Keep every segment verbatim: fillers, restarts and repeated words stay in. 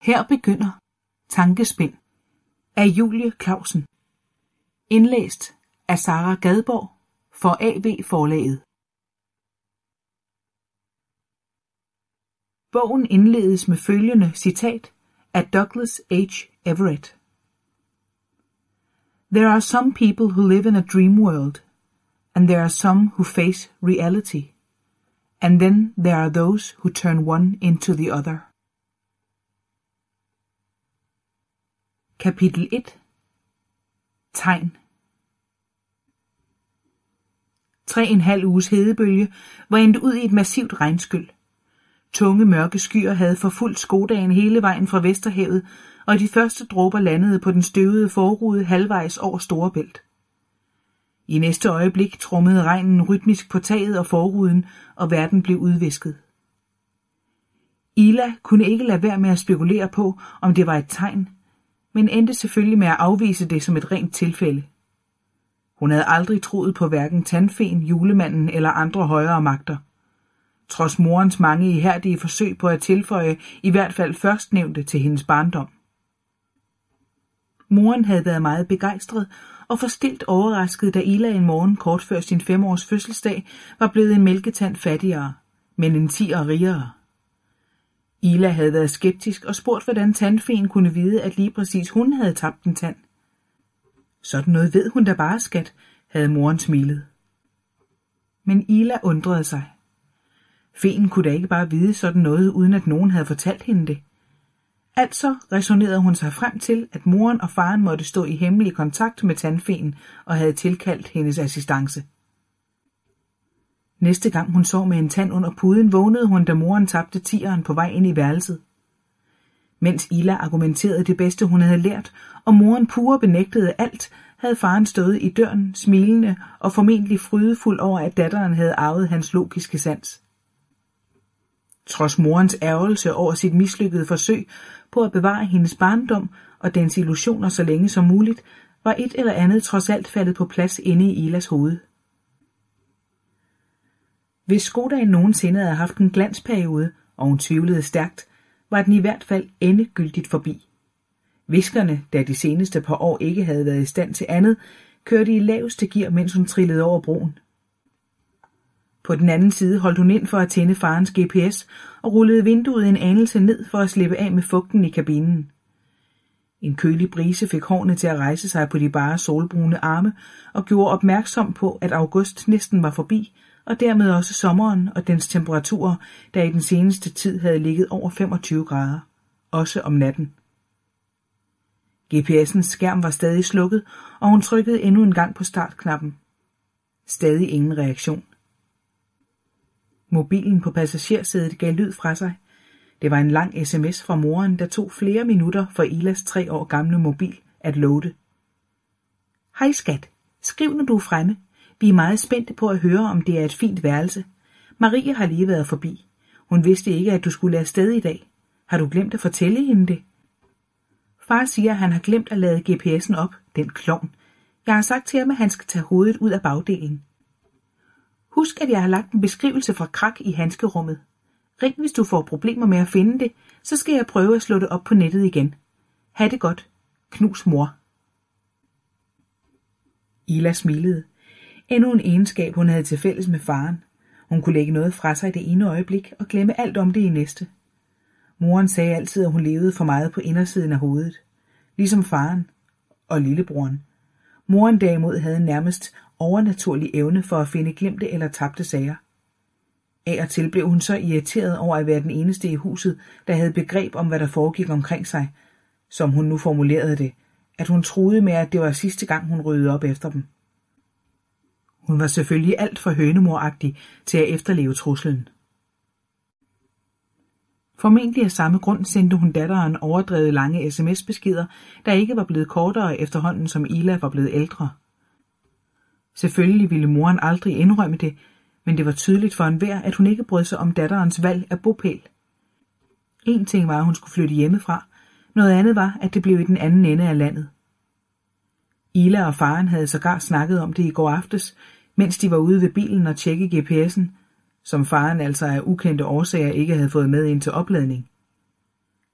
Her begynder Tankespind af Julie Clausen. Indlæst af Sara Gadborg for A V Forlaget. Bogen indledes med følgende citat af Douglas H. Everett. There are some people who live in a dream world, and there are some who face reality, and then there are those who turn one into the other. Kapitel et. Tegn. Tre en halv uges hedebølge var endt ud i et massivt regnskyld. Tunge mørke skyer havde forfulgt Skodaen hele vejen fra Vesterhavet, og de første dråber landede på den støvede forrude halvvejs over Storebælt. I næste øjeblik trummede regnen rytmisk på taget og forruden, og verden blev udvisket. Ila kunne ikke lade være med at spekulere på, om det var et tegn, men endte selvfølgelig med at afvise det som et rent tilfælde. Hun havde aldrig troet på hverken tandfen, julemanden eller andre højere magter. Trods morens mange ihærdige forsøg på at tilføje i hvert fald førstnævnte til hendes barndom. Moren havde været meget begejstret og forstilt overrasket, da Ila en morgen kort før sin femårs fødselsdag var blevet en mælketand fattigere, men en tier rigere. Ila havde været skeptisk og spurgt, hvordan tandfen kunne vide, at lige præcis hun havde tabt en tand. Sådan noget ved hun da bare, skat, havde moren smilet. Men Ila undrede sig. Feen kunne da ikke bare vide sådan noget, uden at nogen havde fortalt hende det. Altså resonerede hun sig frem til, at moren og faren måtte stå i hemmelig kontakt med tandfen og havde tilkaldt hendes assistance. Næste gang hun sov med en tand under puden, vågnede hun, da moren tabte tieren på vej ind i værelset. Mens Ila argumenterede det bedste, hun havde lært, og moren pure benægtede alt, havde faren stået i døren, smilende og formentlig frydefuld over, at datteren havde arvet hans logiske sans. Trods morens ærgelse over sit mislykkede forsøg på at bevare hendes barndom og dens illusioner så længe som muligt, var et eller andet trods alt faldet på plads inde i Ilas hoved. Hvis Skodaen nogensinde havde haft en glansperiode, og hun tvivlede stærkt, var den i hvert fald endegyldigt forbi. Viskerne, der de seneste par år ikke havde været i stand til andet, kørte i laveste gear, mens hun trillede over broen. På den anden side holdt hun ind for at tænde farens G P S og rullede vinduet en anelse ned for at slippe af med fugten i kabinen. En kølig brise fik hårene til at rejse sig på de bare solbrune arme og gjorde opmærksom på, at august næsten var forbi, og dermed også sommeren og dens temperaturer, der i den seneste tid havde ligget over femogtyve grader, også om natten. G P S'ens skærm var stadig slukket, og hun trykkede endnu en gang på startknappen. Stadig ingen reaktion. Mobilen på passagersædet gav lyd fra sig. Det var en lang sms fra moren, der tog flere minutter for Ilas tre år gamle mobil at loade. Hej skat, skriv når du er fremme. Vi er meget spændte på at høre, om det er et fint værelse. Marie har lige været forbi. Hun vidste ikke, at du skulle afsted i dag. Har du glemt at fortælle hende det? Far siger, at han har glemt at lade G P S'en op, den klovn. Jeg har sagt til ham, at han skal tage hovedet ud af bagdelen. Husk, at jeg har lagt en beskrivelse fra Krak i handskerummet. Ring, hvis du får problemer med at finde det, så skal jeg prøve at slå det op på nettet igen. Ha' det godt. Knus mor. Ila smilede. Endnu en egenskab, hun havde til fælles med faren. Hun kunne lægge noget fra sig i det ene øjeblik og glemme alt om det i næste. Moren sagde altid, at hun levede for meget på indersiden af hovedet. Ligesom faren og lillebroren. Moren derimod havde en nærmest overnaturlig evne for at finde glemte eller tabte sager. Af og til blev hun så irriteret over at være den eneste i huset, der havde begreb om, hvad der foregik omkring sig, som hun nu formulerede det, at hun troede med, at det var sidste gang, hun ryddede op efter dem. Hun var selvfølgelig alt for hønemoragtig til at efterleve truslen. Formentlig af samme grund sendte hun datteren overdrevet lange sms-beskeder, der ikke var blevet kortere efterhånden, som Ila var blevet ældre. Selvfølgelig ville moren aldrig indrømme det, men det var tydeligt for enhver, at hun ikke brød sig om datterens valg af bopæl. En ting var, at hun skulle flytte hjemmefra, noget andet var, at det blev i den anden ende af landet. Ila og faren havde sågar snakket om det i går aftes, mens de var ude ved bilen og tjekke G P S'en, som faren altså af ukendte årsager ikke havde fået med ind til opladning.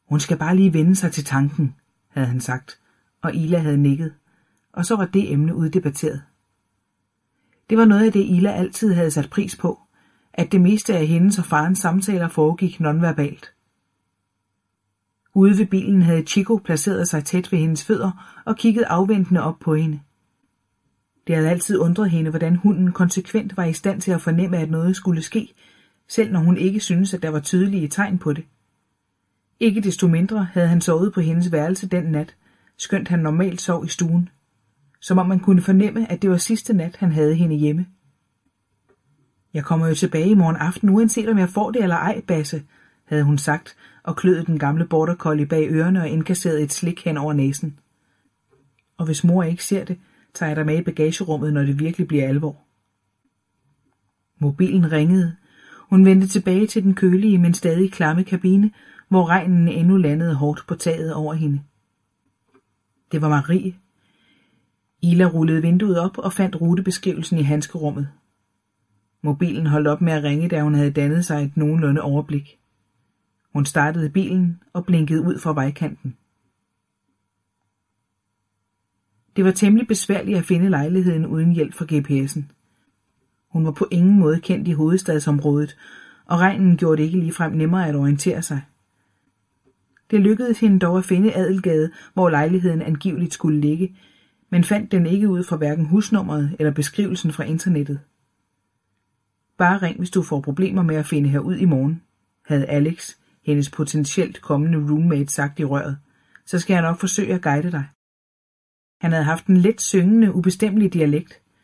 Hun skal bare lige vende sig til tanken, havde han sagt, og Ila havde nikket, og så var det emne uddebatteret. Det var noget af det, Ila altid havde sat pris på, at det meste af hendes og farens samtaler foregik nonverbalt. Ude ved bilen havde Chico placeret sig tæt ved hendes fødder og kigget afventende op på hende. Det havde altid undret hende, hvordan hunden konsekvent var i stand til at fornemme, at noget skulle ske, selv når hun ikke syntes, at der var tydelige tegn på det. Ikke desto mindre havde han sovet på hendes værelse den nat, skønt han normalt sov i stuen. Som om man kunne fornemme, at det var sidste nat, han havde hende hjemme. Jeg kommer jo tilbage i morgen aften, uanset om jeg får det eller ej, Basse, havde hun sagt, og kløede den gamle border collie bag ørerne og indkasserede et slik hen over næsen. Og hvis mor ikke ser det, tager jeg dig med i bagagerummet, når det virkelig bliver alvor. Mobilen ringede. Hun vendte tilbage til den kølige, men stadig klamme kabine, hvor regnen endnu landede hårdt på taget over hende. Det var Marie. Ila rullede vinduet op og fandt rutebeskrivelsen i handskerummet. Mobilen holdt op med at ringe, da hun havde dannet sig et nogenlunde overblik. Hun startede bilen og blinkede ud fra vejkanten. Det var temmelig besværligt at finde lejligheden uden hjælp fra G P S'en. Hun var på ingen måde kendt i hovedstadsområdet, og regnen gjorde det ikke ligefrem nemmere at orientere sig. Det lykkedes hende dog at finde Adelgade, hvor lejligheden angiveligt skulle ligge, men fandt den ikke ud fra hverken husnummeret eller beskrivelsen fra internettet. Bare ring, hvis du får problemer med at finde her ud i morgen, havde Alex, hendes potentielt kommende roommate, sagt i røret. Så skal jeg nok forsøge at guide dig. Han havde haft en let syngende, ubestemmelig dialekt,